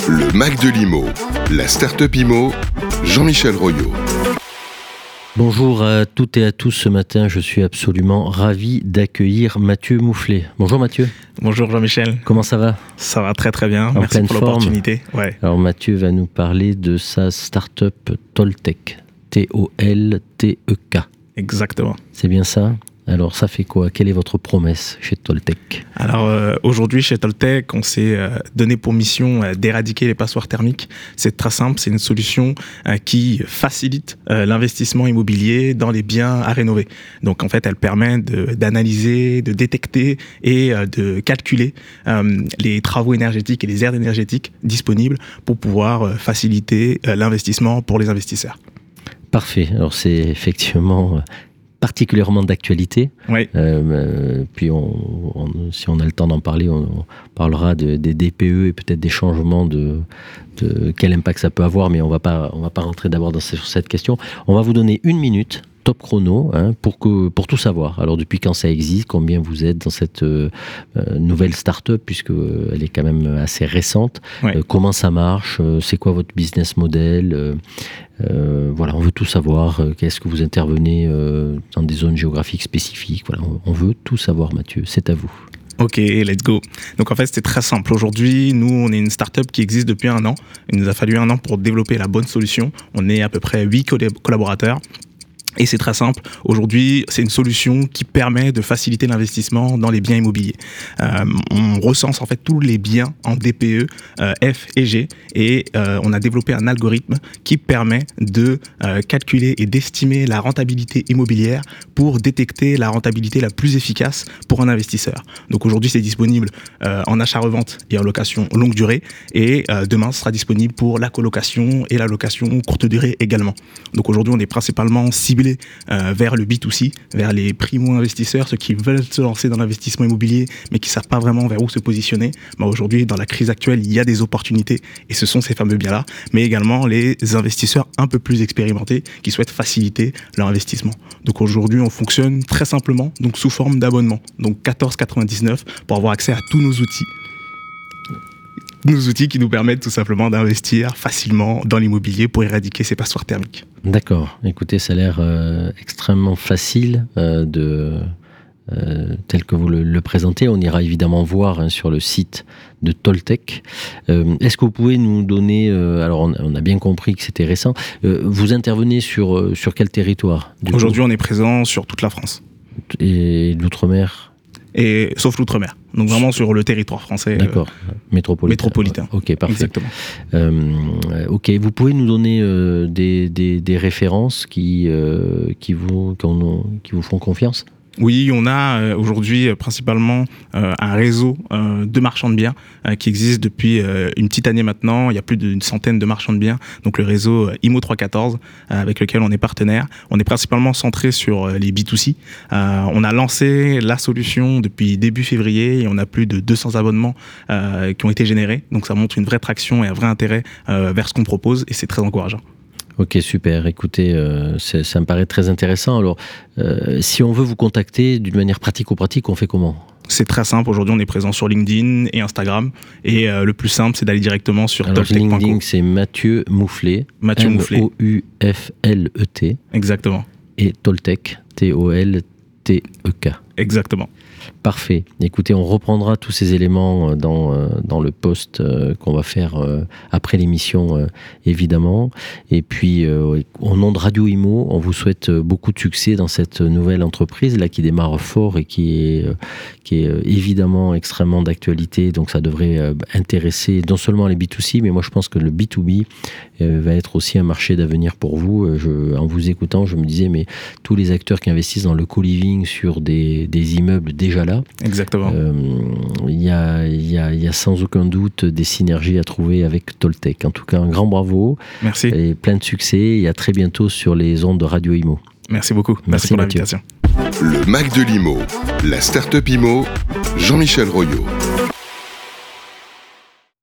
Le Mac de l'IMO, la Startup IMO, Jean-Michel Royot. Bonjour à toutes et à tous. Ce matin, je suis absolument ravi d'accueillir Mathieu Moufflet. Bonjour Mathieu. Bonjour Jean-Michel. Comment ça va ? Ça va très très bien. En Merci pleine pour forme. l'opportunité. Ouais. Alors Mathieu va nous parler de sa start-up Toltec. T-O-L-T-E-K. Exactement. C'est bien ça ? Alors ça fait quoi ? Quelle est votre promesse chez Toltec ? Alors aujourd'hui chez Toltec, on s'est donné pour mission d'éradiquer les passoires thermiques. C'est très simple, c'est une solution qui facilite l'investissement immobilier dans les biens à rénover. Donc en fait, elle permet d'analyser, de détecter et de calculer les travaux énergétiques et les aires énergétiques disponibles pour pouvoir faciliter l'investissement pour les investisseurs. Parfait. Alors c'est effectivement particulièrement d'actualité. Oui. Puis si on a le temps d'en parler, on parlera des DPE et peut-être des changements de quel impact ça peut avoir, mais on va pas rentrer d'abord sur cette question. On va vous donner 1 minute, top chrono, pour tout savoir. Alors depuis quand ça existe, combien vous êtes dans cette nouvelle start-up, puisque elle est quand même assez récente. Oui. Comment ça marche, c'est quoi votre business model, voilà, on veut tout savoir. Qu'est-ce que vous intervenez dans des zones géographiques spécifiques. Voilà, on veut tout savoir, Mathieu. C'est à vous. Ok, let's go. Donc en fait, c'est très simple. Aujourd'hui, nous, on est une start-up qui existe depuis 1 an. Il nous a fallu 1 an pour développer la bonne solution. On est à peu près 8 collaborateurs. Et c'est très simple. Aujourd'hui, c'est une solution qui permet de faciliter l'investissement dans les biens immobiliers. On recense en fait tous les biens en DPE, F et G, et on a développé un algorithme qui permet de calculer et d'estimer la rentabilité immobilière pour détecter la rentabilité la plus efficace pour un investisseur. Donc aujourd'hui, c'est disponible en achat-revente et en location longue durée, et demain, ce sera disponible pour la colocation et la location courte durée également. Donc aujourd'hui, on est principalement ciblé vers le B2C, vers les primo-investisseurs, ceux qui veulent se lancer dans l'investissement immobilier mais qui ne savent pas vraiment vers où se positionner. Aujourd'hui, dans la crise actuelle, il y a des opportunités et ce sont ces fameux biens-là, mais également les investisseurs un peu plus expérimentés qui souhaitent faciliter leur investissement. Donc aujourd'hui, on fonctionne très simplement, donc sous forme d'abonnement, donc 14,99 pour avoir accès à tous nos outils. Nos outils qui nous permettent tout simplement d'investir facilement dans l'immobilier pour éradiquer ces passoires thermiques. D'accord. Écoutez, ça a l'air extrêmement facile tel que vous le présentez. On ira évidemment voir sur le site de Toltec. Est-ce que vous pouvez nous donner... alors, on a bien compris que c'était récent. Vous intervenez sur quel territoire ? Aujourd'hui, on est présent sur toute la France. Et l'outre-mer ? Et sauf l'outre-mer. Donc vraiment sur le territoire français. D'accord. Métropolitain. Ok, parfait. Exactement. Ok, vous pouvez nous donner des références qui vous font confiance ? Oui, on a aujourd'hui principalement un réseau de marchands de biens qui existe depuis une petite année maintenant. Il y a plus d'une centaine de marchands de biens. Donc le réseau IMO 314 avec lequel on est partenaire. On est principalement centré sur les B2C. On a lancé la solution depuis début février et on a plus de 200 abonnements qui ont été générés. Donc ça montre une vraie traction et un vrai intérêt vers ce qu'on propose et c'est très encourageant. Ok, super. Écoutez, ça me paraît très intéressant. Alors, si on veut vous contacter d'une manière pratico-pratique, on fait comment ? C'est très simple. Aujourd'hui, on est présent sur LinkedIn et Instagram. Et le plus simple, c'est d'aller directement sur toltec.co. LinkedIn, c'est Mathieu Moufflet. M-O-U-F-L-E-T. Exactement. Et Toltec, T-O-L-T-E-K. Exactement. Parfait. Écoutez, on reprendra tous ces éléments dans le post qu'on va faire après l'émission, évidemment. Et puis, au nom de Radio Imo, on vous souhaite beaucoup de succès dans cette nouvelle entreprise là qui démarre fort et qui est évidemment extrêmement d'actualité. Donc, ça devrait intéresser non seulement les B2C, mais moi, je pense que le B2B va être aussi un marché d'avenir pour vous. En vous écoutant, je me disais, mais tous les acteurs qui investissent dans le co-living sur des immeubles déjà là. Exactement. Il y a sans aucun doute des synergies à trouver avec Toltec. En tout cas, un grand bravo. Merci. Et plein de succès et à très bientôt sur les ondes de Radio Imo. Merci beaucoup. Merci pour l'invitation. Le Mac de l'IMO, la Startup IMO, Jean-Michel Royot.